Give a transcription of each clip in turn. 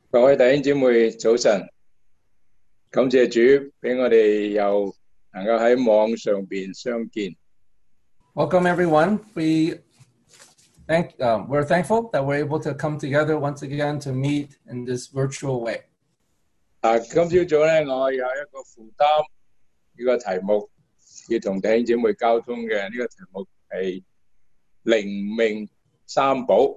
各位弟兄姊妹早晨，感謝主俾我哋又能夠喺網上邊相見。 Welcome, everyone. We're thankful that we're able to come together once again to meet in this virtual way. 今朝早咧，我有一個負擔，呢個題目要同弟兄姊妹交通嘅。呢個題目係靈命三寶。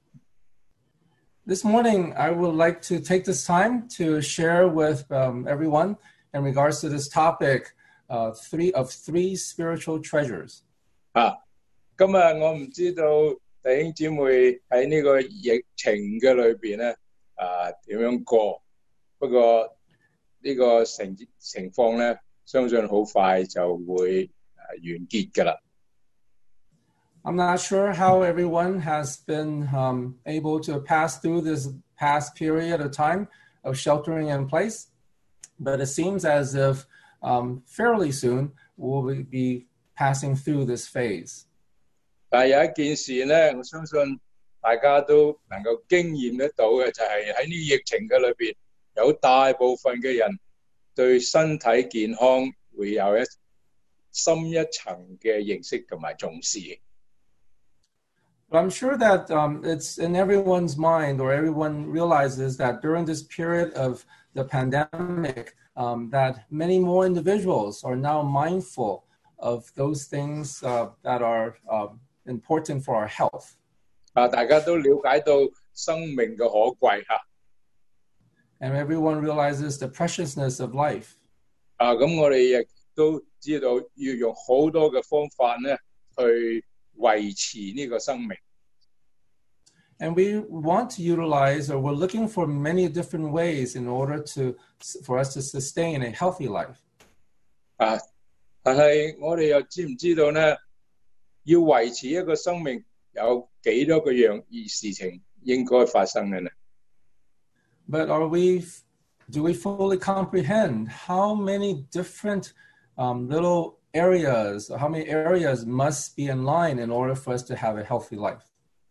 This morning, I would like to take this time to share with everyone in regards to this topic, three spiritual treasures. 今日我唔知道弟兄姊妹喺呢個疫情嘅裏邊咧，點樣過？不過呢個情況咧，相信好快就會完結㗎啦。 I'm not sure how everyone has been able to pass through this past period of time of sheltering in place, but it seems as if fairly soon we'll be passing through this phase. 但係有一件事咧，我相信大家都能夠經驗得到嘅，就係喺呢疫情嘅裏邊，有大部分嘅人對身體健康會有深一層嘅認識同埋重視。 But I'm sure that it's in everyone's mind, or everyone realizes that during this period of the pandemic, that many more individuals are now mindful of those things that are important for our health. 大家都了解到生命嘅可貴嚇。 And everyone realizes the preciousness of life. 咁我哋亦都知道要用好多嘅方法咧去維持呢個生命。 And we want to utilize, or we're looking for many different ways in order for us to sustain a healthy life. 但係我哋又知唔知道咧？要維持一個生命有幾多個事情應該發生嘅呢？ But do we fully comprehend how many different little areas, how many areas must be in line in order for us to have a healthy life?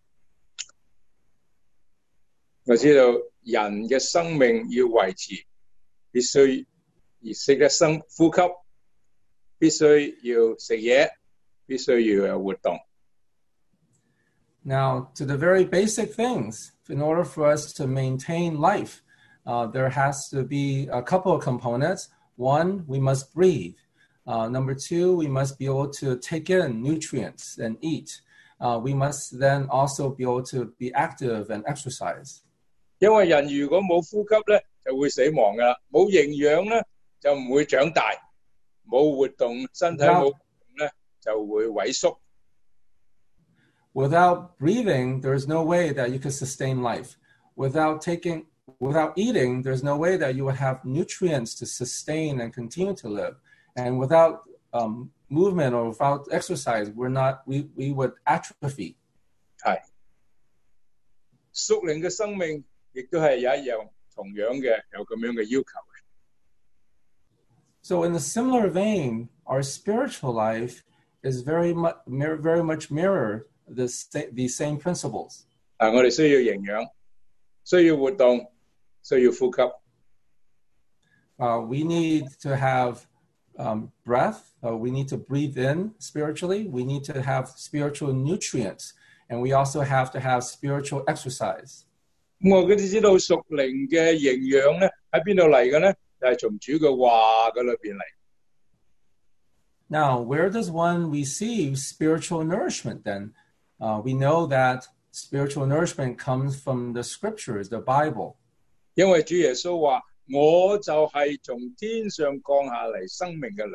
我知道人嘅生命要維持，必須要識得呼吸，必須要食嘢，必須要有活動。 Now, to the very basic things, in order for us to maintain life, there has to be a couple of components. One, we must breathe. Number two, we must be able to take in nutrients and eat. We must then also be able to be active and exercise. 因為人如果冇呼吸咧，就會死亡㗎啦；冇營養咧，就唔會長大；冇活動，身體冇活動咧，就會萎縮。 Without breathing, there's no way that you could sustain life. Without eating, there's no way that you would have nutrients to sustain and continue to live. And without movement or without exercise, we would atrophy. 係，屬靈嘅生命亦都係有一樣同樣嘅有咁樣嘅要求嘅。 So in a similar vein, our spiritual life is very much mirrored these same principles. 我哋需要營養，需要活動，需要呼吸。 We need to have breath. We need to breathe in spiritually. We need to have spiritual nutrients. And we also have to have spiritual exercise. 我哋知道屬靈嘅營養咧喺邊度嚟嘅咧？就係從主嘅話嘅裏邊嚟。 Now, where does one receive spiritual nourishment then? We know that spiritual nourishment comes from the scriptures, the Bible. 因為主耶穌話：我就係從天上降下嚟生命嘅糧。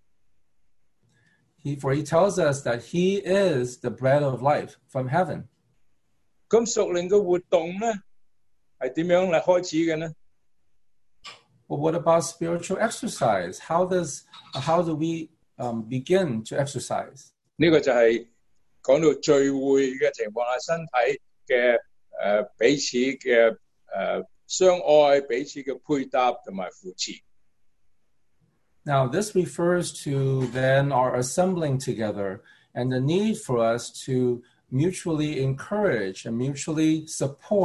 For he tells us that he is the bread of life from heaven. 咁屬靈嘅活動咧係點樣嚟開始嘅呢？ Well, what about spiritual exercise? How do we begin to exercise? 呢個就係講到聚會嘅情況下，身體嘅彼此嘅相愛，彼此嘅配搭同埋扶持。 Now, this refers to then our assembling together and the need for us to mutually encourage and mutually support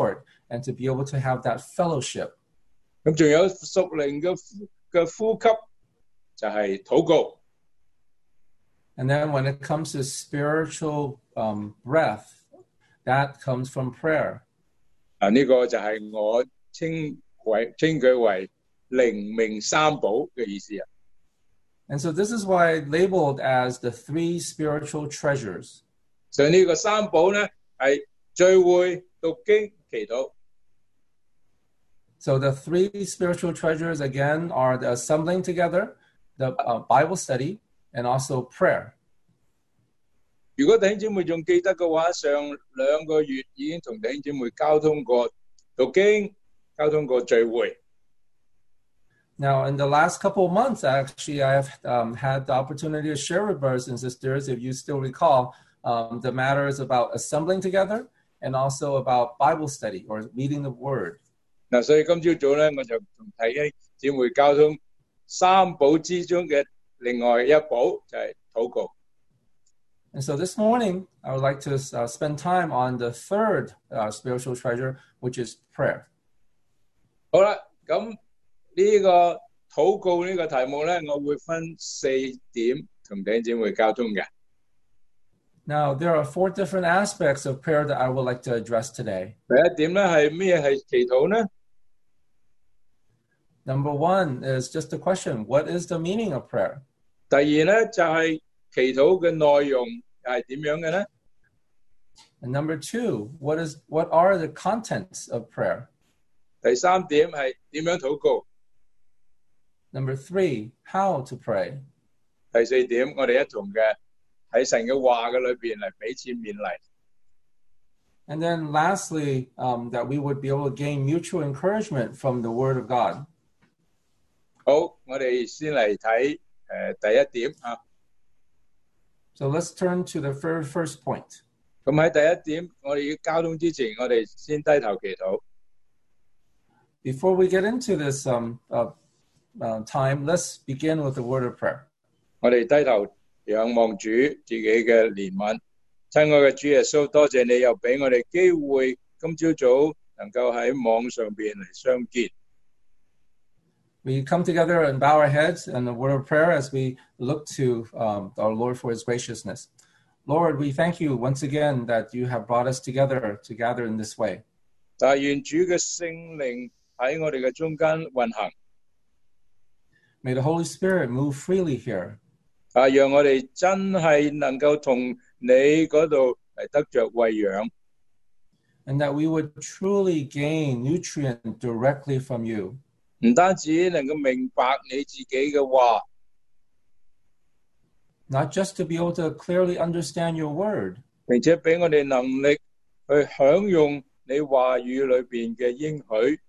and to be able to have that fellowship. 咁仲有屬靈嘅呼吸就係禱告。 And then when it comes to spiritual breath, that comes from prayer. 呢個就係我稱佢為靈命三寶嘅意思啊。 And so this is why labeled as the 3 spiritual treasures. 所以呢個三寶咧係聚會、讀經、祈禱。 So the 3 spiritual treasures again are the assembling together, the Bible study, and also prayer. 如果弟兄姊妹仲記得嘅話，上2個月已經同弟兄姊妹交通過讀經，交通過聚會。 Now, in the last couple of months, actually, I've had the opportunity to share with brothers and sisters, if you still recall, the matters about assembling together and also about Bible study or reading the Word. 嗱，所以今朝早咧，我就同弟兄姊妹交通三寶之中嘅另外一寶，就係禱告。 And so this morning, I would like to spend time on the 3rd spiritual treasure, which is prayer. 好啦，咁呢個禱告呢個題目咧，我會分4點同弟兄姊妹交通嘅。 Now, there are 4 different aspects of prayer that I would like to address today. 第一點咧係咩係祈禱呢？ Number 1 is just a question, what is the meaning of prayer? 第二咧就係祈禱嘅內容係點樣嘅咧？ And number 2, what are the contents of prayer? 第三點係點樣禱告？ Number 3, how to pray? 第4點，我哋一同嘅喺神嘅話嘅裏邊嚟彼此勉勵。 And then lastly, that we would be able to gain mutual encouragement from the Word of God. 好，我哋先嚟睇第一點啊。 So let's turn to the first point. 咁喺第一點，我哋要交通之前，我哋先低頭祈禱。 Before we get into this time, let's begin with the word of prayer. 我哋低頭仰望主自己嘅憐憫。親愛嘅主耶穌，多謝你又俾我哋機會，今朝早能夠喺網上邊嚟相見。 We come together and bow our heads in the word of prayer as we look to our Lord for his graciousness. Lord, we thank you once again that you have brought us together to gather in this way. 但願主嘅聖靈喺我哋嘅中間運行。 May the Holy Spirit move freely here. 讓我哋真係能夠同你嗰度嚟得着餵養。 And that we would truly gain nutrient directly from you. 唔單止能夠明白你自己嘅話， Not just to be able to clearly understand your word, 並且俾我哋能力去享用你話語裏邊嘅應許。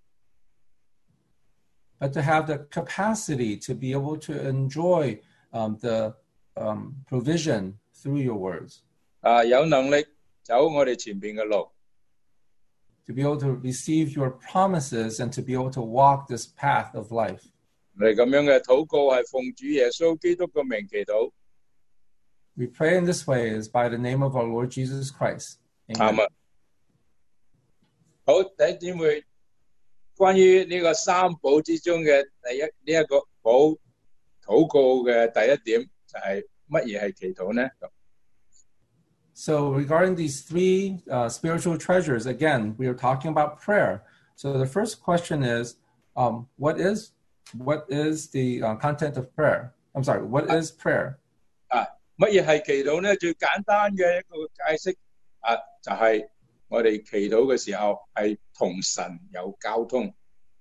but to have the capacity to be able to enjoy the provision through your words. 有能力走我哋前邊嘅路。 To be able to receive your promises and to be able to walk this path of life. 我哋咁樣嘅禱告係奉主耶穌基督嘅名祈禱。 We pray in this way is by the name of our Lord Jesus Christ. Amen. 好，弟兄姊妹，關於呢個三寶之中嘅第一個寶禱告嘅第一點就係乜嘢係祈禱呢？ So regarding these 3 spiritual treasures, again, we are talking about prayer. So the first question is, what is the content of prayer? I'm sorry, what is prayer? 乜嘢係祈禱呢？最簡單嘅一個解釋就係我哋祈禱嘅時候係同神有交通。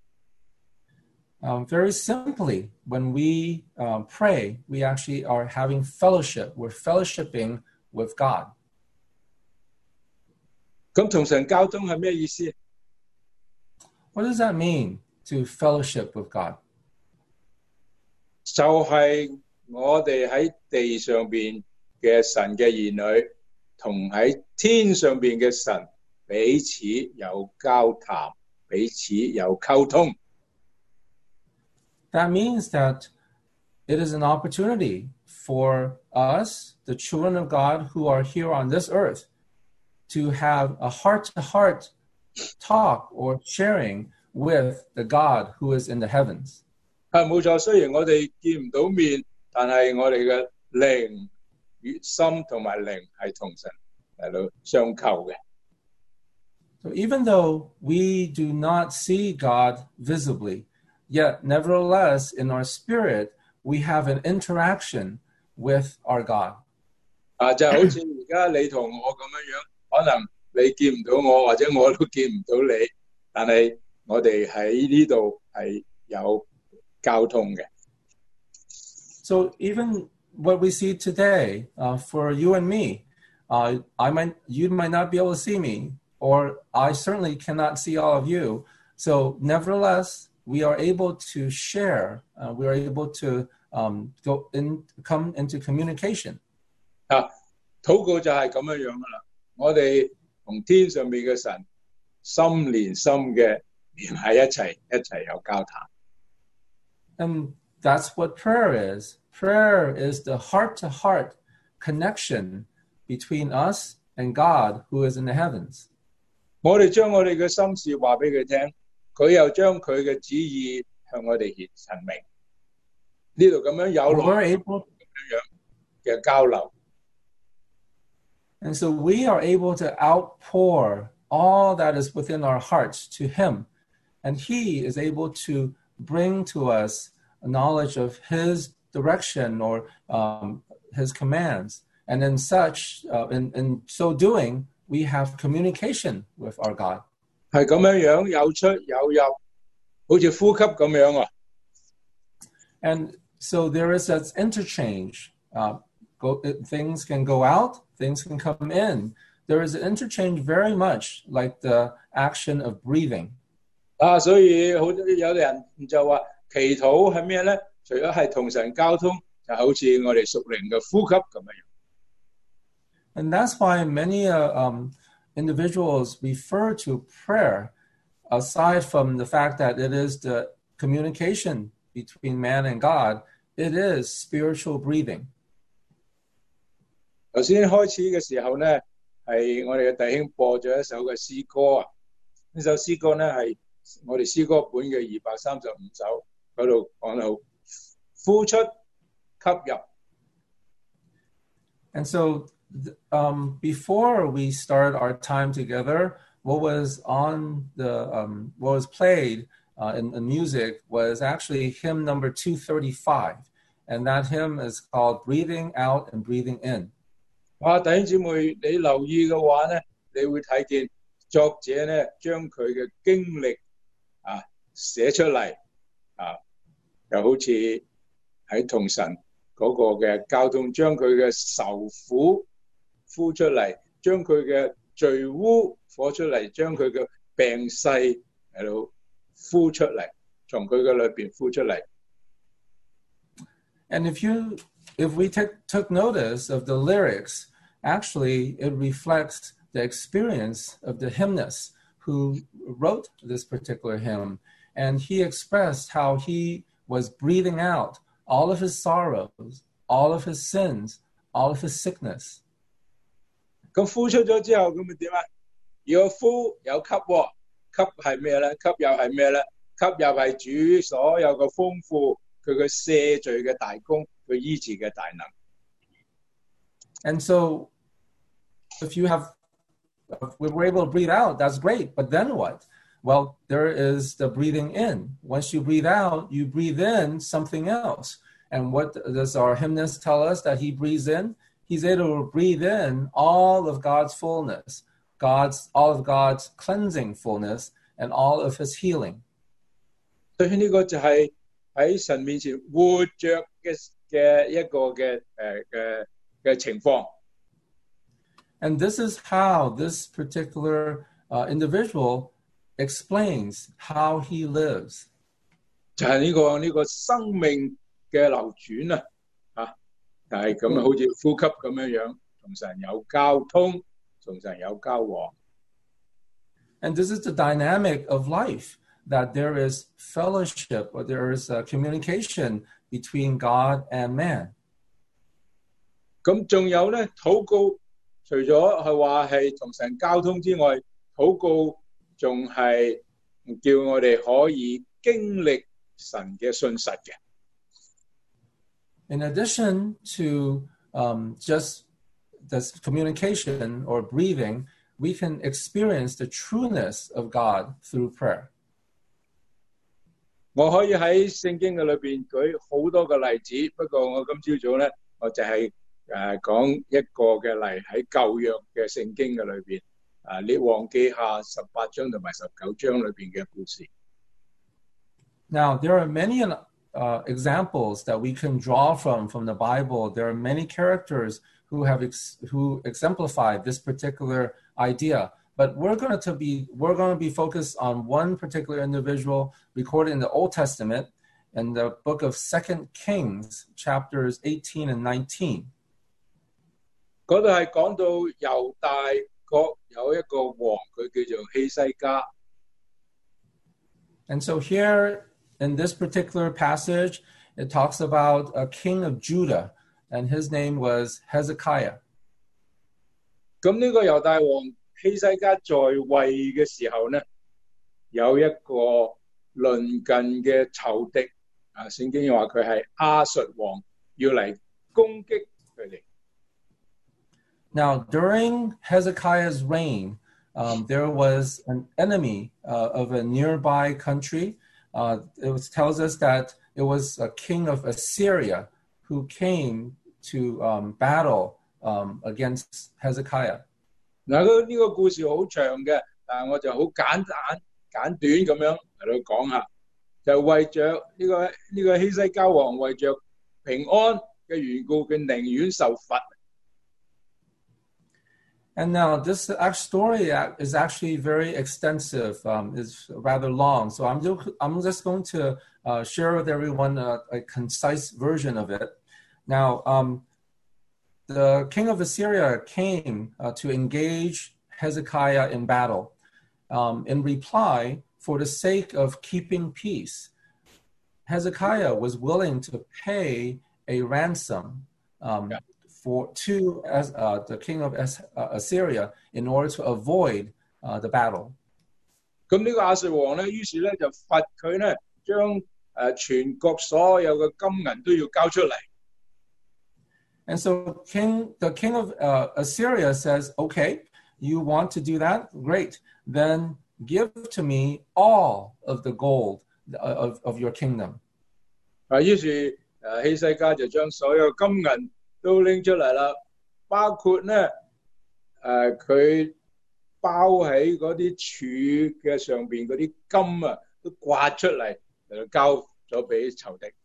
Very simply, when we pray, we actually are having fellowship. We're fellowshipping with God. 咁同神交通係咩意思？ What does that mean, to fellowship with God? 就係我哋喺地上邊嘅神嘅兒女，同喺天上邊嘅神彼此有交談，彼此有溝通。 That means that it is an opportunity for us, the children of God who are here on this earth, to have a heart-to-heart talk or sharing with the God who is in the heavens. 冇錯，雖然我哋見唔到面，但係我哋嘅靈與心同埋靈係同神嚟到相扣嘅。 So even though we do not see God visibly, yet nevertheless in our spirit we have an interaction with our God. 就好似而家你同我咁樣，可能你見唔到我，或者我都見唔到你，但係我哋喺呢度係有交通嘅。 So even what we see today, for you and me, you might not be able to see me, or I certainly cannot see all of you. So nevertheless, we are able to share. We are able to come into communication. 禱告就係咁樣噶啦，我哋同天上面嘅神心連心嘅連喺一齊，一齊有交談。 And that's what prayer is. Prayer is the heart-to-heart connection between us and God who is in the heavens. 我哋將我哋嘅心事話俾佢聽，佢又將佢嘅旨意向我哋陳明。呢度咁樣有來咁樣嘅交流。 And so we are able to outpour all that is within our hearts to Him, and He is able to bring to us a knowledge of His direction or His commands. And in so doing, we have communication with our God. 係咁樣有出有入，好似呼吸咁樣啊。 And so there is that interchange. Things can go out, things can come in. There is an interchange very much like the action of breathing. 所以有啲人就話祈禱係咩咧？除咗係同神交通，就好似我哋屬靈嘅呼吸咁樣。 And that's why many individuals refer to prayer, aside from the fact that it is the communication between man and God, it is spiritual breathing. 頭先開始嘅時候咧，係我哋嘅弟兄播咗一首嘅詩歌啊。呢首詩歌咧係我哋詩歌本嘅235首嗰度講到呼出吸入。 And so before we start our time together, what was played in the music was actually hymn number 235, and that hymn is called "Breathing Out and Breathing In." 弟兄姊妹，你留意嘅話咧，你會睇見作者咧將佢嘅經歷寫出嚟又好似喺同神嗰個嘅交通，將佢嘅愁苦呼出嚟，將佢嘅罪污火出嚟，將佢嘅病勢喺度呼出嚟，從佢嘅裏邊呼出嚟。 And if we took notice of the lyrics, actually it reflects the experience of the hymnist who wrote this particular hymn. And he expressed how he was breathing out all of his sorrows, all of his sins, all of his sickness. 咁呼出咗之後，咁咪點啊？如果呼有吸喎，吸係咩咧？吸又係咩咧？吸又係主所有嘅豐富，佢嘅赦罪嘅大功，佢醫治嘅大能。 And so, if we were able to breathe out, that's great. But then what? Well, there is the breathing in. Once you breathe out, you breathe in something else. And what does our hymnist tell us that he breathes in? He's able to breathe in all of God's fullness, all of God's cleansing fullness, and all of His healing. 所以呢個就係喺神面前活着嘅一個嘅情況。 And this is how this particular individual explains how he lives. 就係呢個生命嘅流轉啊，就係咁好似呼吸咁樣，同神有交通，同神有交往。 And this is the dynamic of life, that there is fellowship, or there is communication between God and man. 咁仲有咧，禱告除咗係話係同神交通之外，禱告仲係叫我哋可以經歷神嘅信實嘅。 In addition to just this communication or breathing, we can experience the trueness of God through prayer. 我可以喺聖經嘅裏邊舉好多個例子，不過我今朝早咧，我就係講一個嘅例喺舊約嘅聖經嘅裏邊，列王記下18章同埋19章裏邊嘅故事。 Now, there are many examples that we can draw from the Bible. There are many characters who exemplify this particular idea. But we're going to be focused on one particular individual recorded in the Old Testament in the book of 2 Kings, chapters 18 and 19. 嗰度係講到猶大國有一個王，佢叫做希西家。 And so here in this particular passage, it talks about a king of Judah, and his name was Hezekiah. 咁呢個猶大王希西家在位嘅時候呢，有一個鄰近嘅仇敵，聖經話佢係亞述王，要嚟攻擊佢哋。 Now, during Hezekiah's reign, there was an enemy of a nearby country. It tells us that it was a king of Assyria who came to battle against Hezekiah. 嗱，呢個故事好長嘅，但係我就好簡短咁樣嚟到講下，就為着呢個希西家王為着平安嘅緣故，佢寧願受罰。 And now this story is actually very extensive. It's rather long, so I'm just going to share with everyone a concise version of it. Now, the king of Assyria came to engage Hezekiah in battle. In reply, for the sake of keeping peace, Hezekiah was willing to pay a ransom to the king of Assyria in order to avoid the battle. 咁呢個亞述王咧，於是咧就罰佢咧，將全國所有嘅金銀都要交出嚟。 And so the king of Assyria says, okay, you want to do that? Great. Then give to me all of the gold of your kingdom. 於是希西家就將所有金銀都拎出嚟啦，包括咧佢包喺嗰啲柱嘅上邊嗰啲金啊，都刮出嚟交咗俾仇敵。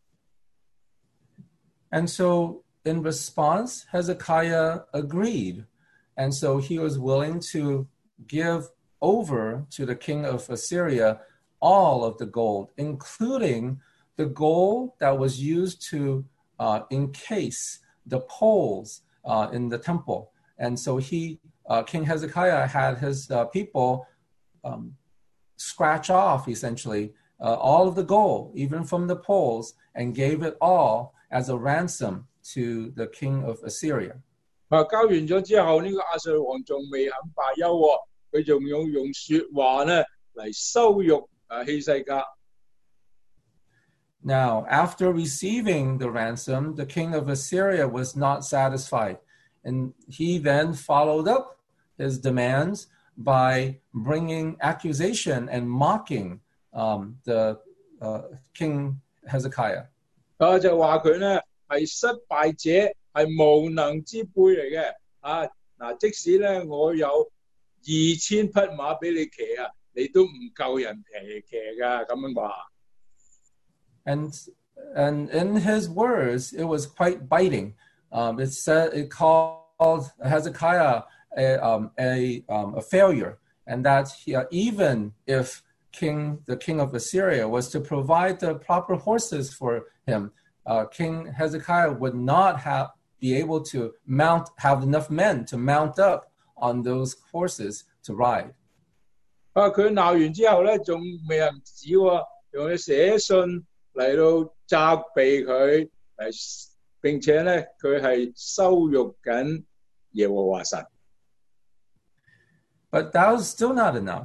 And so in response, Hezekiah agreed. And so he was willing to give over to the king of Assyria all of the gold, including the gold that was used to encase the poles in the temple. And so King Hezekiah had his people scratch off, essentially, all of the gold, even from the poles, and gave it all as a ransom to the king of Assyria. 交完咗之後，呢個亞述王仲未肯罷休喎，佢仲要用説話咧嚟羞辱希西家。 Now, after receiving the ransom, the king of Assyria was not satisfied, and he then followed up his demands by bringing accusation and mocking the king Hezekiah. 就話佢咧係失敗者，係無能之輩嚟嘅。即使咧我有2000匹馬俾你騎啊，你都唔夠人騎㗎，咁樣話。 And in his words, it was quite biting. It called Hezekiah a failure, and that even if the king of Assyria was to provide the proper horses for him, King Hezekiah would not be able to have enough men to mount up on those horses to ride. 佢鬧完之後咧，仲未人止喎，仲要寫信嚟到責備佢，並且咧佢係羞辱緊耶和華神。 But that was still not enough.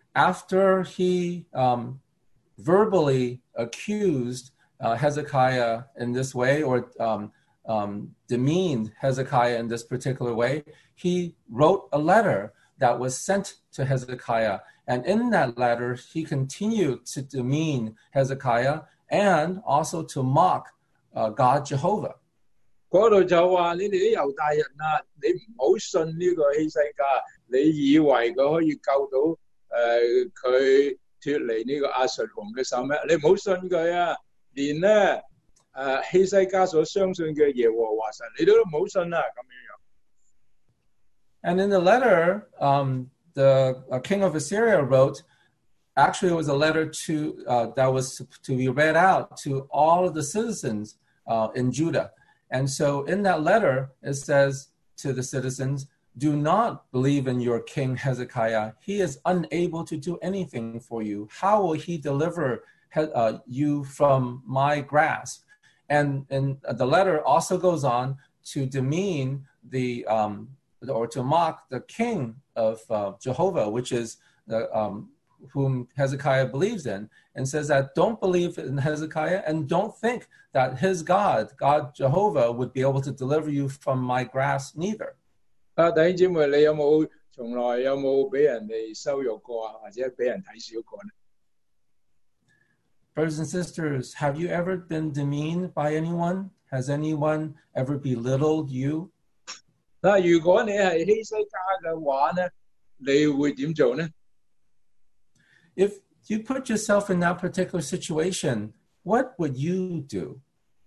after he verbally accused Hezekiah in this way, or demeaned Hezekiah in this particular way, he wrote a letter that was sent to Hezekiah. And in that letter, he continued to demean Hezekiah and also to mock God Jehovah. 嗰度就話你哋啲猶大人啊，你唔好信呢個希西家，你以為佢可以救到佢脱離呢個亞述王嘅手咩？你唔好信佢啊！連咧希西家所相信嘅耶和華神，你都唔好信啊！咁樣樣。 And in the letter, the king of Assyria wrote, actually it was a letter that was to be read out to all of the citizens in Judah. And so in that letter, it says to the citizens, do not believe in your king Hezekiah. He is unable to do anything for you. How will he deliver you from my grasp? And the letter also goes on to demean or to mock the king of Jehovah, which is whom Hezekiah believes in, and says that don't believe in Hezekiah and don't think that his God Jehovah, would be able to deliver you from my grasp neither. 弟兄姊妹，你從來有冇俾人哋羞辱過啊，或者俾人睇小過呢？ Brothers and sisters, have you ever been demeaned by anyone? Has anyone ever belittled you? 嗱，如果你係希西家嘅話呢，你會點做呢？ If you put yourself in that particular situation, what would you do?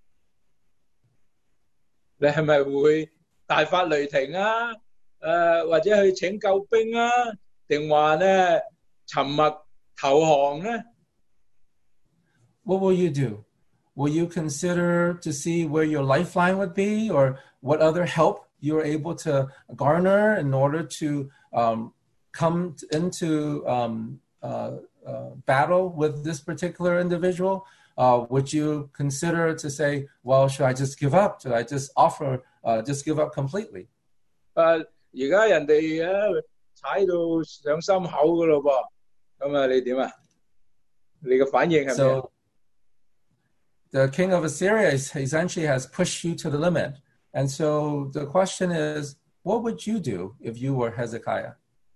你係咪會大發雷霆啊？或者去請救兵啊？定話呢沉默投降呢？ What will you do? Will you consider to see where your lifeline would be, or what other help you're able to garner in order to come into battle with this particular individual? Would you consider to say, well, should I just give up? Should I just just give up completely? 而家人哋踩到上心口噶咯噃，咁啊你點啊？你嘅反應係咩？ So the king of Assyria essentially has pushed you to the limit. And so the question is, what would you do if you were Hezekiah?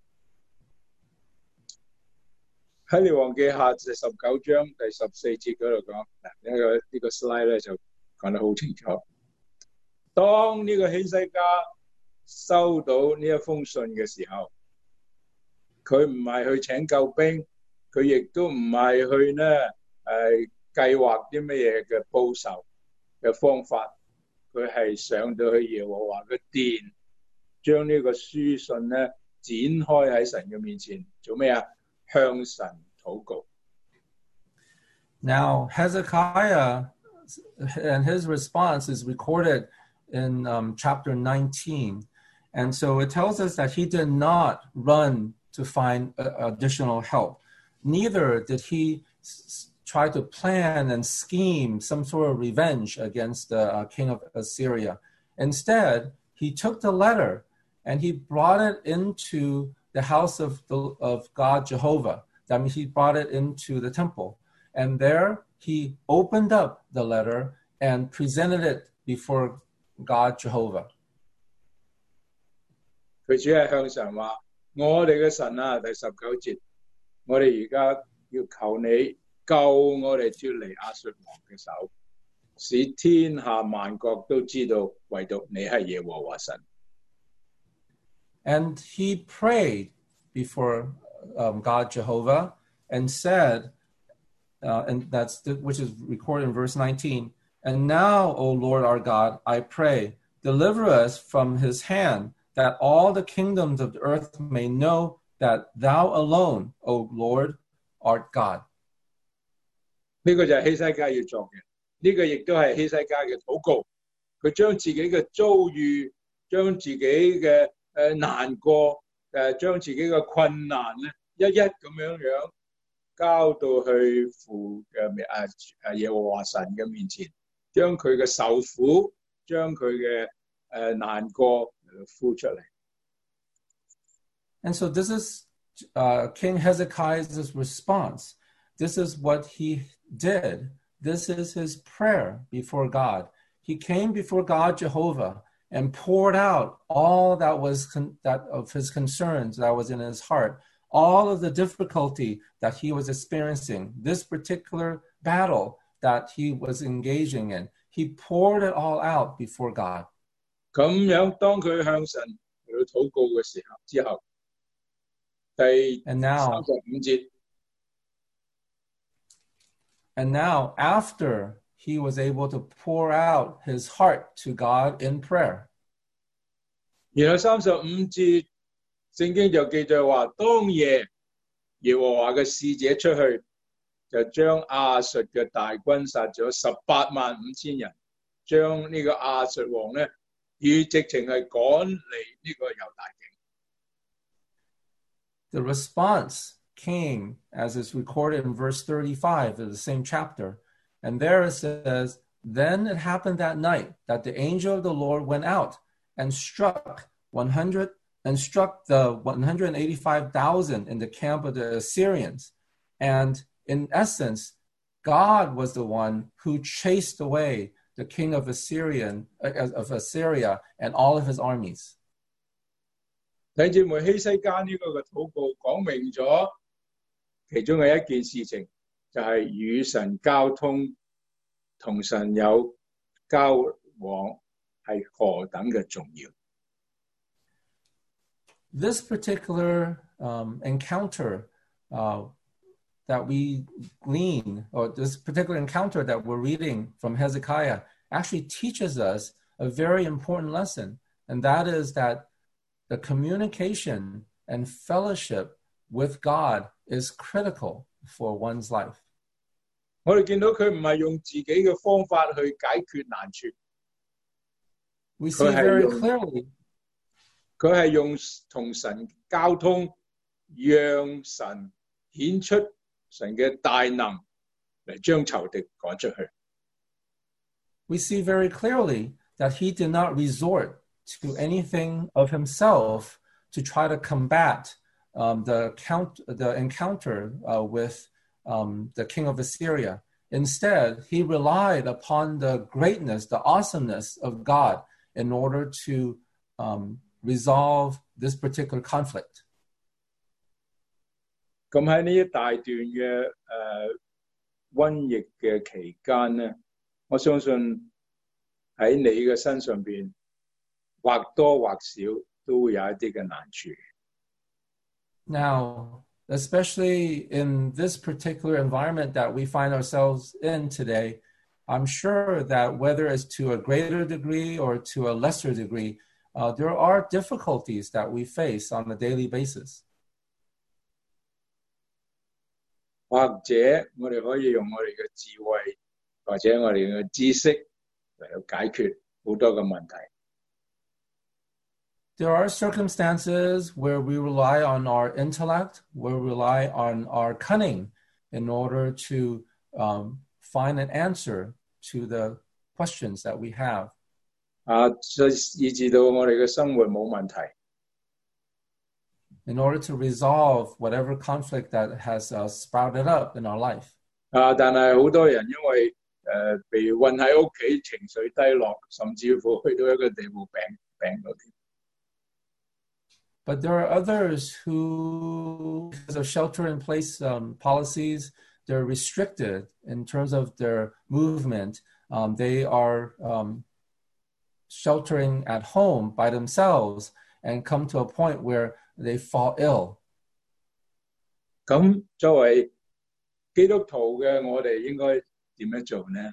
喺列王記下第19章第14節嗰度講，嗱呢個 slide 咧就講得好清楚。當呢個希西家收到呢一封信嘅時候，佢唔係去請救兵，佢亦都唔係去呢計劃啲乜嘢嘅報仇嘅方法，佢係上到去耶和華嘅殿，將呢個書信呢展開喺神嘅面前，做咩啊？向神禱告。 Now Hezekiah and his response is recorded in chapter 19. And so it tells us that he did not run to find additional help. Neither did he try to plan and scheme some sort of revenge against the king of Assyria. Instead, he took the letter and he brought it into the house of God Jehovah. That means he brought it into the temple. And there he opened up the letter and presented it before God Jehovah. 佢主係向神話：我哋嘅神啊，第19節，我哋而家要求你救我哋脱離亞述王嘅手，使天下萬國都知道，唯獨你係耶和華神。 And he prayed before God Jehovah and said, and which is recorded in verse 19, and now, O Lord our God, I pray, deliver us from his hand, that all the kingdoms of the earth may know that thou alone, O Lord, art God. 呢個就係希西家要做嘅，呢個亦都係希西家嘅禱告。佢將自己嘅遭遇，將自己嘅難過，將自己嘅困難咧，一一咁樣交到去父嘅耶和華神嘅面前，將佢嘅受苦，將佢嘅難過呼出嚟。 And so this is King Hezekiah's response. This is what he did. This is his prayer before God. He came before God Jehovah and poured out all that was that of his concerns that was in his heart, all of the difficulty that he was experiencing, this particular battle that he was engaging in. He poured it all out before God. 咁樣當佢向神嚟到禱告嘅時候之後，第 And now, 35節， and now, after he was able to pour out his heart to God in prayer, 然後35節聖經就記載話，當夜耶和華嘅使者出去，就將亞述嘅大軍殺咗185000人，將呢個亞述王呢，直情係趕離呢個猶大境。 the response came as is recorded in verse 35 of the same chapter. And there it says, then it happened that night that the angel of the Lord went out and struck the 185,000 in the camp of the Assyrians. And in essence, God was the one who chased away the king of Assyria and all of his armies. 弟兄姊妹，希西家呢個嘅禱告講明咗其中嘅一件事情，就係與神交通，同神有交往係何等嘅重要。 This particular encounter that we glean, or this particular encounter that we're reading from Hezekiah, actually teaches us a very important lesson, and that is that the communication and fellowship with God is critical for one's life. 我哋見到佢唔係用自己嘅方法去解決難處， We see very clearly 佢係用同神交通，讓神顯出神嘅大能嚟將仇敵趕出去。 We see very clearly that he did not resort to anything of himself to try to combat the encounter with the king of Assyria. Instead, he relied upon the greatness, the awesomeness of God in order to resolve this particular conflict. 咁喺呢一大段嘅瘟疫嘅期間呢，我相信喺你嘅身上邊或多或少都會有一啲嘅難處。 Now, especially in this particular environment that we find ourselves in today, I'm sure that whether it's to a greater degree or to a lesser degree, there are difficulties that we face on a daily basis. 或者我哋可以用我哋嘅智慧，或者我哋嘅知識嚟到解決好多嘅問題。 There are circumstances where we rely on our intellect, where we rely on our cunning in order to find an answer to the questions that we have. 以致到我哋嘅生活冇問題。 In order to resolve whatever conflict that has sprouted up in our life. 但係好多人因為被困喺屋企，情緒低落，甚至乎去到一個地步病到添。 But there are others who, because of shelter-in-place policies, they're restricted in terms of their movement. They are sheltering at home by themselves and come to a point where they fall ill. 咁作為基督徒嘅我哋應該點樣做呢？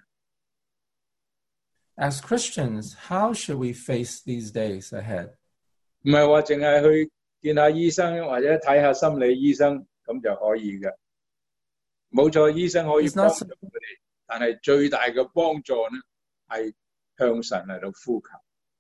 As Christians, how should we face these days ahead? 唔係話淨係去見下醫生或者睇下心理醫生咁就可以嘅。冇錯，醫生可以幫助佢哋，但係最大嘅幫助呢係向神嚟到呼求。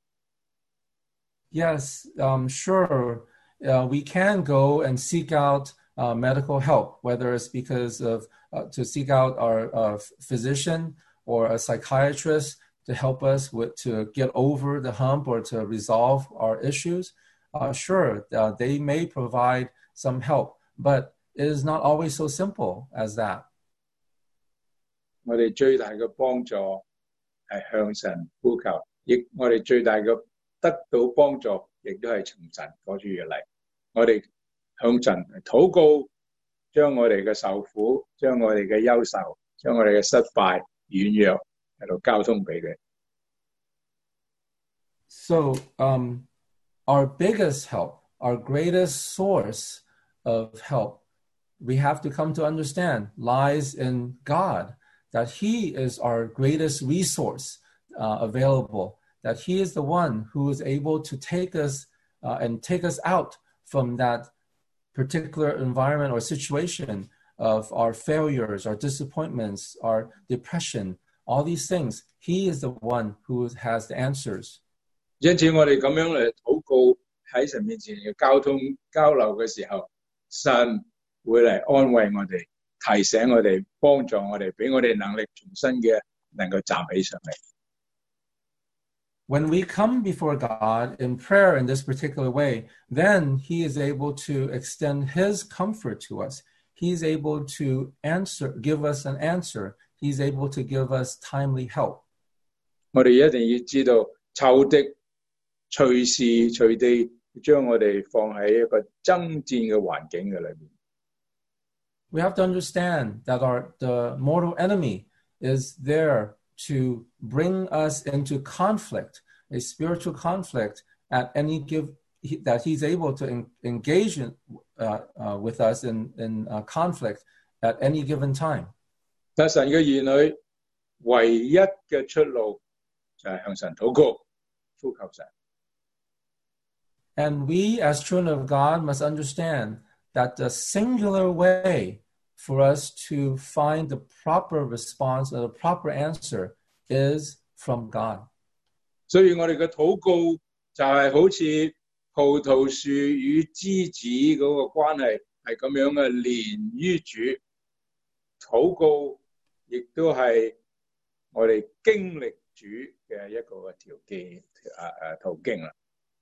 Yes, sure. We can go and seek out medical help, whether it's because of to seek out our physician or a psychiatrist to help us to get over the hump or to resolve our issues. Sure, they may provide some help, but it is not always so simple as that. 我哋最大嘅幫助係向神呼求，亦我哋最大嘅得到幫助，亦都係從神嗰處而嚟。我哋向神禱告，將我哋嘅受苦，將我哋嘅憂愁，將我哋嘅失敗、軟弱喺度交通俾佢。 So, our biggest help, our greatest source of help, we have to come to understand lies in God, that He is our greatest resource available, that He is the one who is able to take us and take us out from that particular environment or situation of our failures, our disappointments, our depression, all these things. He is the one who has the answers. 因此我哋咁樣嚟禱告喺神面前嘅交通交流嘅時候，神會嚟安慰我哋，提醒我哋，幫助我哋，俾我哋能力重新嘅能夠站起上嚟。 When we come before God in prayer in this particular way, then He is able to extend His comfort to us. He's able to give us an answer. He's able to give us timely help. 我哋一定要知道，仇敵隨時隨地將我哋放喺一個爭戰嘅環境嘅裏面。 We have to understand that the mortal enemy is there to bring us into conflict, a spiritual conflict at any that he's able to engage with us in conflict at any given time. 但神嘅兒女唯一嘅出路就係向神禱告，呼求神。 And we as children of God must understand that the singular way for us to find the proper response or the proper answer is from God. 所以我哋嘅禱告就係好似葡萄樹與枝子嗰個關係係咁樣嘅連於主，禱告亦都係我哋經歷主嘅一個途徑啦。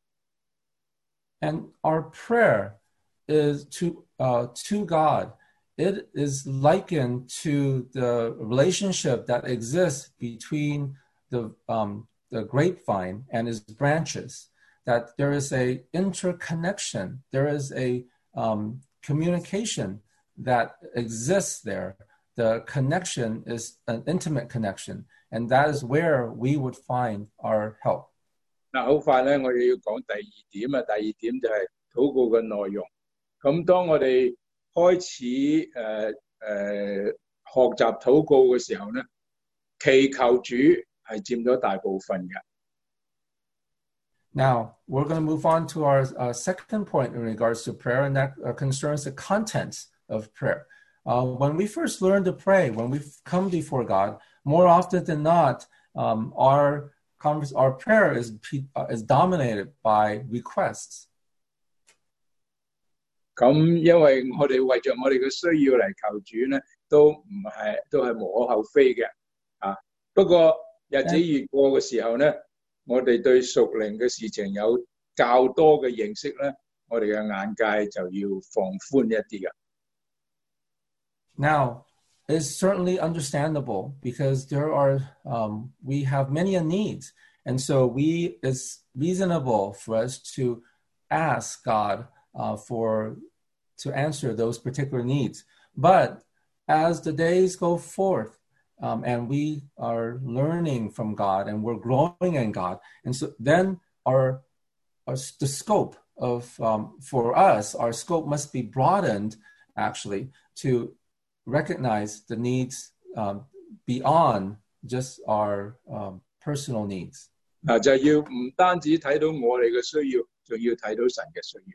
And our prayer is to God. It is likened to the relationship that exists between the grapevine and its branches, that there is a interconnection, there is a communication that exists there. The connection is an intimate connection, and that is where we would find our help. 嗱，好快咧，我哋要講第二點啊。第二點就係禱告嘅內容。咁當我哋開始學習禱告嘅時候咧，祈求主係佔咗大部分嘅。 Now, we're going to move on to our second point in regards to prayer, and that concerns the contents of prayer. When we first learn to pray, when we come before God, more often than not, our prayer is dominated by requests. 咁因為我哋為着我哋嘅需要嚟求主咧，都係無可厚非嘅啊。不過日子越過嘅時候咧，我哋對屬靈嘅事情有較多嘅認識咧，我哋嘅眼界就要放寬一啲嘅。 Now, it's certainly understandable because we have many needs, and so it's reasonable for us to ask God to answer those particular needs. But as the days go forth, and we are learning from God and we're growing in God, and so then the scope of for us, our scope must be broadened actually to recognize the needs beyond just our personal needs. 嗱，就要唔單止睇到我哋嘅需要，仲要睇到神嘅需要。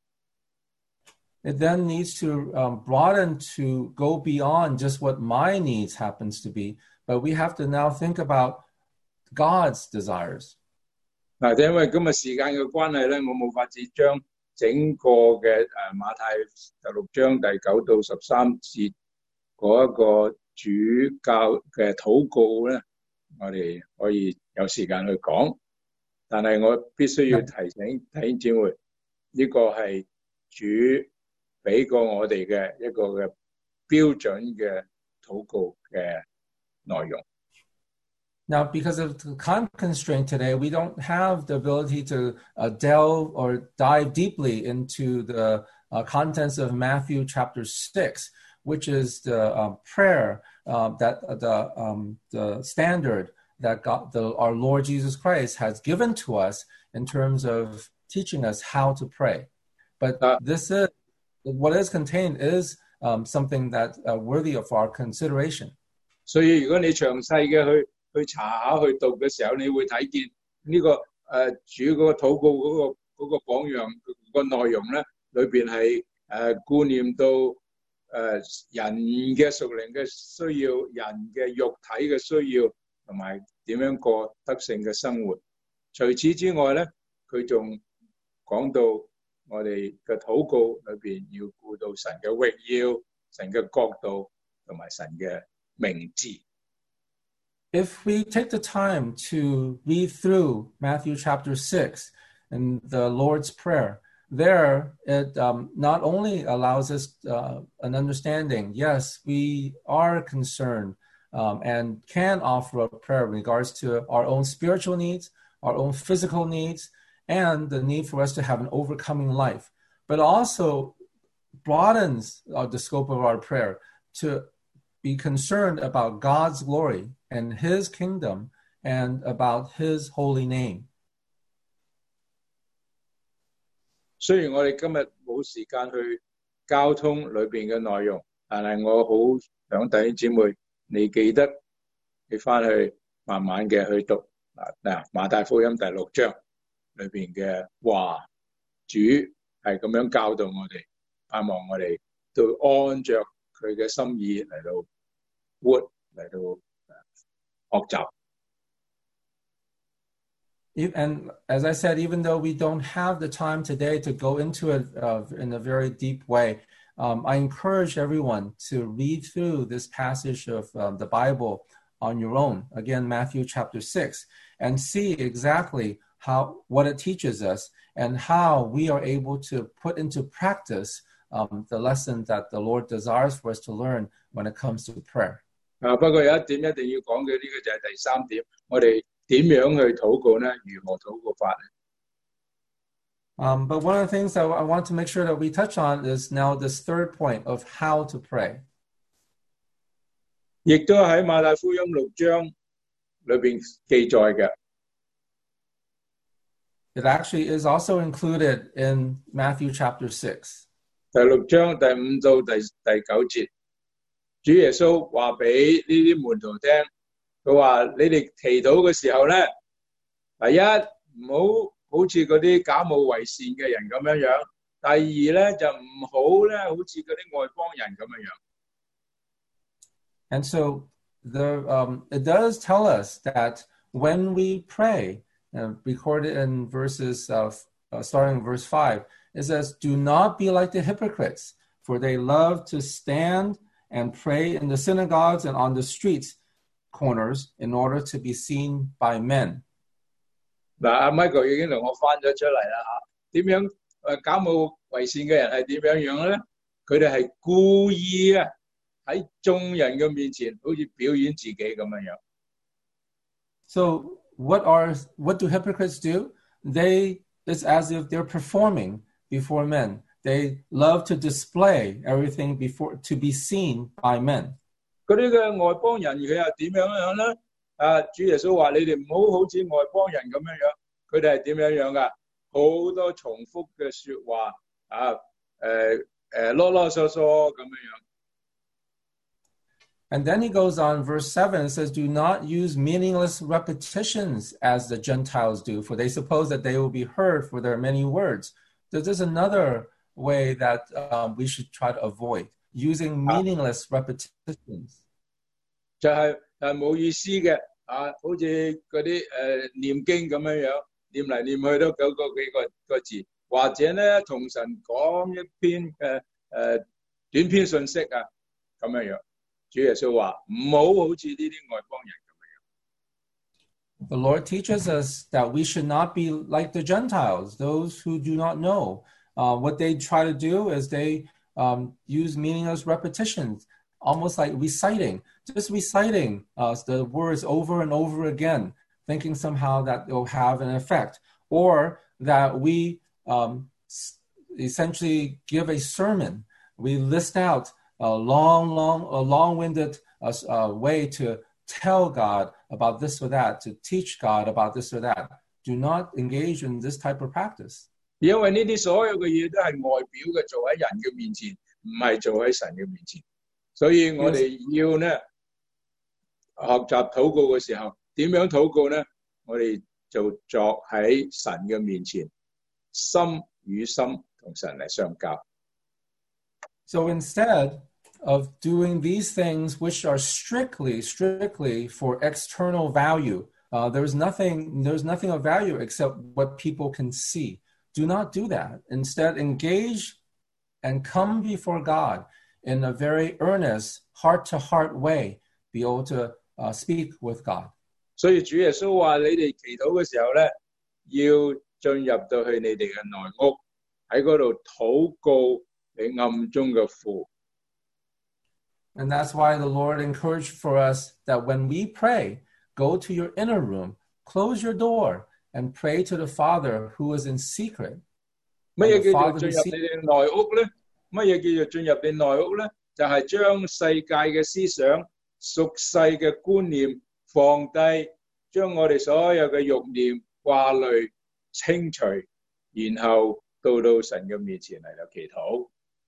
It then needs to broaden to go beyond just what my needs happens to be, but we have to now think about God's desires. 嗱，因為今日時間嘅關係咧，我冇法子將整個嘅馬太第6章第9到13節嗰一個主教嘅禱告咧，我哋可以有時間去講，但係我必須要提醒弟兄姊妹，呢個係主俾過我哋嘅一個嘅標準嘅禱告嘅內容。 Now, because of the time constraint today, we don't have the ability to delve or dive deeply into the contents of Matthew chapter 6, which is the prayer that the standard that our Lord Jesus Christ has given to us in terms of teaching us how to pray. But this is what is contained is something that worthy of our consideration. 所以如果你詳細嘅去查下去讀嘅時候，你會睇見呢個主嗰個禱告嗰個榜樣個內容咧，裏邊係顧念到人嘅屬靈嘅需要、人嘅肉體嘅需要，同埋點樣過得勝嘅生活。除此之外咧，佢仲講到我哋嘅禱告裏邊要顧到神嘅榮耀、神嘅國度同埋神嘅名字。 If we take the time to read through Matthew chapter 6 and the Lord's Prayer, there it not only allows us an understanding, yes, we are concerned and can offer a prayer in regards to our own spiritual needs, our own physical needs, and the need for us to have an overcoming life, but also broadens the scope of our prayer to be concerned about God's glory and His kingdom and about His holy name. 雖然我哋今日冇時間去交通裏邊嘅內容，但係我好想弟兄姊妹，你記得你翻去慢慢嘅去讀馬太福音第6章裏邊嘅話，主係咁樣教導我哋，盼望我哋都按着佢嘅心意嚟到活，嚟到學習。 And as I said, even though we don't have the time today to go into it in a very deep way, I encourage everyone to read through this passage of the Bible on your own, again, Matthew chapter 6, and see exactly what it teaches us and how we are able to put into practice the lesson that the Lord desires for us to learn when it comes to prayer. 不過有一點一定要講嘅，呢個就係第3點，我哋點樣去禱告呢？如何禱告法呢？ But one of the things that I want to make sure that we touch on is now this third point of how to pray. 亦都喺馬太福音6章裏邊記載嘅。 It actually is also included in Matthew chapter 6. 第6章第5到第9節，主耶穌話俾呢啲門徒聽，佢話你哋祈禱嘅時候咧，第一唔好好似嗰啲假冒為善嘅人咁樣樣，第二咧就唔好咧好似嗰啲外邦人咁樣樣。 And so it does tell us that when we pray, recorded in verses starting in verse 5, it says, "Do not be like the hypocrites, for they love to stand and pray in the synagogues and on the streets corners in order to be seen by men." 嗱，阿 Michael 已經同我翻咗出嚟啦嚇。點樣假冒為善嘅人係點樣樣咧？佢哋係故意啊喺眾人嘅面前，好似表演自己咁樣樣。 So what do hypocrites do? It's as if they're performing before men. They love to display everything to be seen by men. 嗰啲嘅外邦人佢又點樣咧？主耶穌話：你哋唔好似外邦人咁樣樣。佢哋係點樣樣噶？好多重複嘅説話囉囉嗦嗦咁樣樣。 And then he goes on, verse 7, and says, "Do not use meaningless repetitions as the Gentiles do, for they suppose that they will be heard for their many words." This is another way that we should try to avoid, using meaningless repetitions. 就係冇意思嘅好似嗰啲念經咁樣樣，念嚟念去都嗰幾個字，或者咧同神講一篇短篇信息啊咁樣樣。主耶穌話唔好好似呢啲外邦人咁樣。 The Lord teaches us that we should not be like the Gentiles, those who do not know. What they try to do is they use meaningless repetitions, almost like reciting, just reciting the words over and over again, thinking somehow that they'll have an effect, or that we essentially give a sermon. We list out a long-winded way to tell God about this or that, to teach God about this or that. Do not engage in this type of practice. 因為呢啲所有嘅嘢都係外表嘅，做喺人嘅面前，唔係做喺神嘅面前。所以我哋要呢學習禱告嘅時候，點樣禱告呢？我哋就作喺神嘅面前，心與心同神嚟相交。 So instead of doing these things which are strictly for external value, there's nothing of value except what people can see. Do not do that. Instead, engage and come before God in a very earnest, heart-to-heart way, be able to speak with God. 所以主耶穌話：你哋祈禱嘅時候咧，要進入到去你哋嘅內屋，喺嗰度禱告你暗中嘅父。 And that's why the Lord encouraged for us that when we pray, go to your inner room, close your door, and pray to the Father who is in secret. 乜嘢叫做進入你哋內屋咧？乜嘢叫做進入你內屋咧？就係將世界嘅思想、俗世嘅觀念放低，將我哋所有嘅慾念、掛慮清除，然後到神嘅面前嚟到祈禱。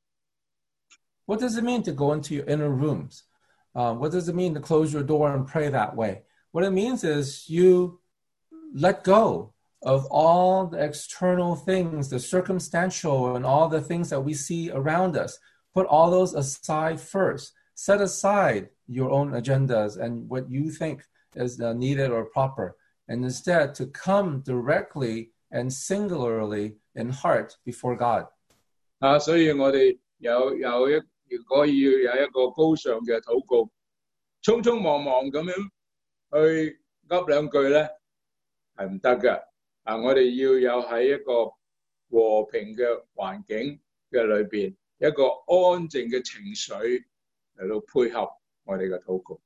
What does it mean to go into your inner rooms? What does it mean to close your door and pray that way? What it means is you let go of all the external things, the circumstantial and all the things that we see around us. Put all those aside first. Set aside your own agendas and what you think is needed or proper, and instead to come directly and singularly in heart before God. 所以我哋如果要有一個高尚嘅禱告，匆匆忙忙咁樣去噏兩句咧，係唔得嘅。我哋要有喺一個和平嘅環境嘅裏邊，一個安靜嘅情緒嚟到配合我哋嘅禱告。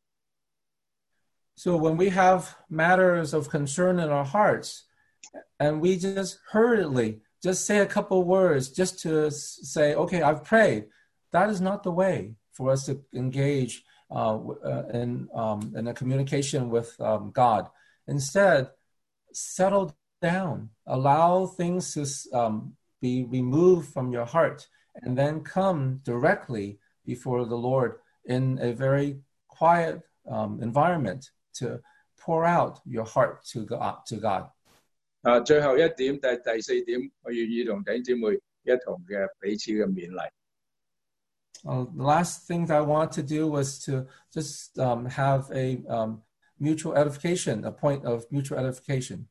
So when we have matters of concern in our hearts, and we just hurriedly just say a couple words just to say, okay, I've prayed, that is not the way for us to engage in a communication with God. Instead, settle down, allow things to be removed from your heart, and then come directly before the Lord in a very quiet environment to pour out your heart to God. 最後一點，第四點，我願意同弟兄姊妹一同嘅彼此嘅勉勵。 The last thing I want to do was to just have a mutual edification, a point of mutual edification.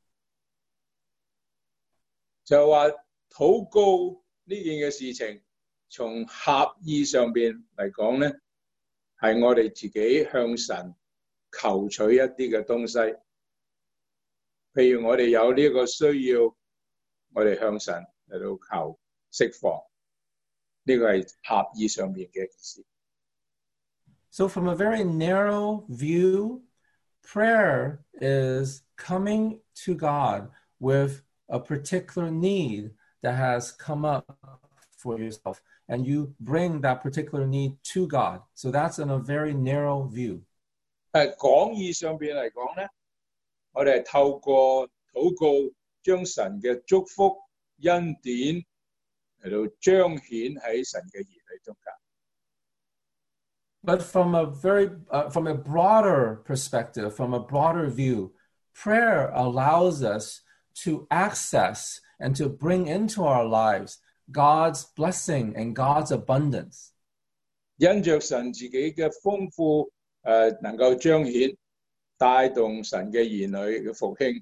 就話禱告呢件嘅事情，從狹義上邊嚟講咧，係我哋自己向神求取一啲嘅東西。譬如我哋有呢個需要，我哋向神嚟到求釋放，呢個係狹義上面嘅一件事。 So from a very narrow view, prayer is coming to God with a particular need that has come up for yourself, and you bring that particular need to God. So that's in a very narrow view. 廣義上邊嚟講咧，我哋係透過禱告，將神嘅祝福恩典嚟到彰顯喺神嘅兒女中間。 But from a broader perspective, from a broader view, prayer allows us to access and to bring into our lives God's blessing and God's abundance. 因着神自己嘅豐富，能夠彰顯，帶動神嘅兒女嘅復興，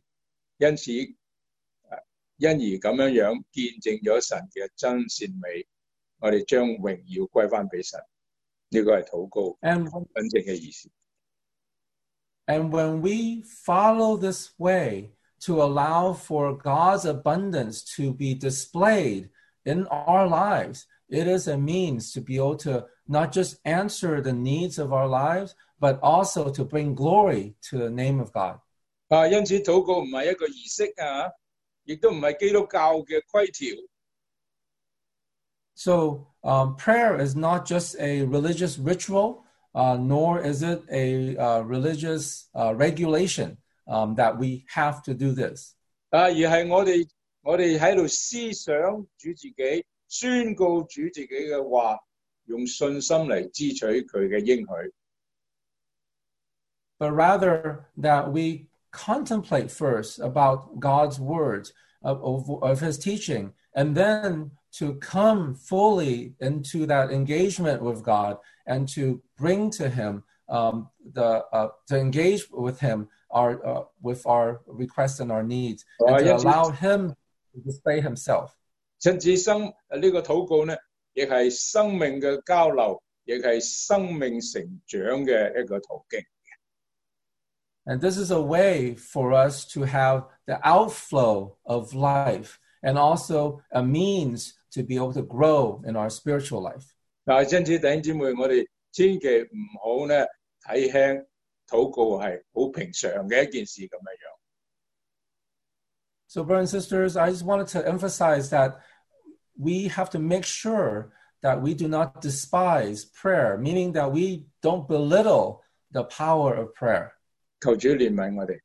因而咁樣見證咗神嘅真善美，我哋將榮耀歸翻俾神。呢個係禱告真正嘅意思。 And when we follow this way to allow for God's abundance to be displayed in our lives, it is a means to be able to not just answer the needs of our lives, but also to bring glory to the name of God. 因此禱告唔係一個儀式啊，亦都唔係基督教嘅規條。 So prayer is not just a religious ritual, nor is it a religious regulation that we have to do this. 而係我哋喺度思想主自己，宣告主自己嘅話，用信心嚟支取佢嘅應許。 But rather that we contemplate first about God's words of his teaching, and then to come fully into that engagement with God and to bring to him to engage with him with our requests and our needs, and to allow him to display himself. 因此呢個禱告呢，亦係生命嘅交流，亦係生命成長嘅一個途徑。 And this is a way for us to have the outflow of life and also a means to be able to grow in our spiritual life. 因此弟兄姊妹，我哋千祈唔好呢睇輕禱告係好平常嘅一件事咁樣。 So, brothers and sisters, I just wanted to emphasize that we have to make sure that we do not despise prayer, meaning that we don't belittle the power of prayer. 求主憐憫我哋。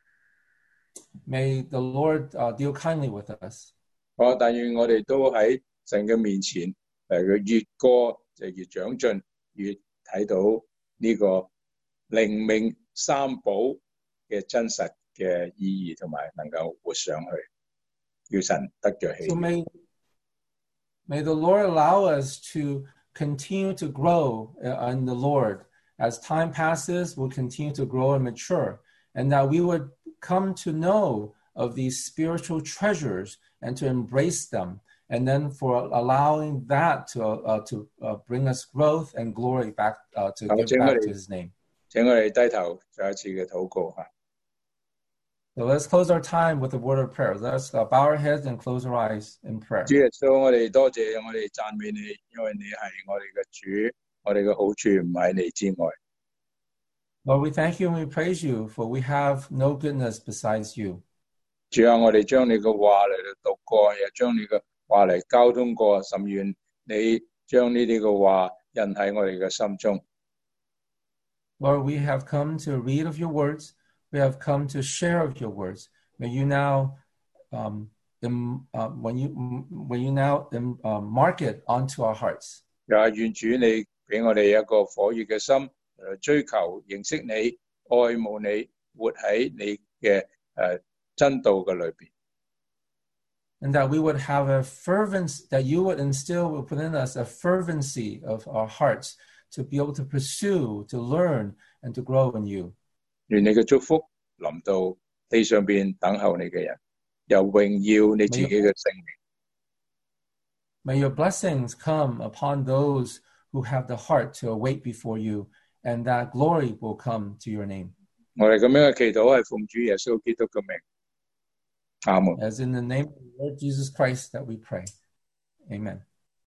May the Lord deal kindly with us. 但願我哋都喺神嘅面前，越過就越長進，越睇到呢個靈命三寶嘅真實嘅意義，同埋能夠活上去，叫神得着喜悅。 So may the Lord allow us to continue to grow in the Lord. As time passes, we'll continue to grow and mature, and that we would come to know of these spiritual treasures and to embrace them, and then for allowing that to bring us growth and glory back to give back to his name. 請我哋低頭再一次嘅禱告嚇。 So let's close our time with a word of prayer. Let's bow our heads and close our eyes in prayer. 主耶穌，我哋多謝，我哋讚美你，因為你係我哋嘅主。我哋嘅好處唔喺你之外。 Lord, we thank you and we praise you, for we have no goodness besides you. 主啊，我哋將你嘅話嚟到讀過，又將你嘅話嚟交通過，甚願你將呢啲嘅話印喺我哋嘅心中。 Lord, we have come to read of your words. We have come to share of your words. May you now, when you now mark it onto our hearts. 願主你俾我哋一個火熱嘅心，追求認識你、愛慕你，活喺你嘅真道嘅裏邊。 And that we would have a fervency, that you would instill within us a fervency of our hearts to be able to pursue, to learn, and to grow in you. 願你嘅祝福臨到地上邊等候你嘅人，又榮耀你自己嘅聖名。 May your blessings come upon those who have the heart to await before you, and that glory will come to your name. 我哋咁樣嘅祈禱係奉主耶穌基督嘅名。阿門。 As in the name of the Lord Jesus Christ that we pray. Amen.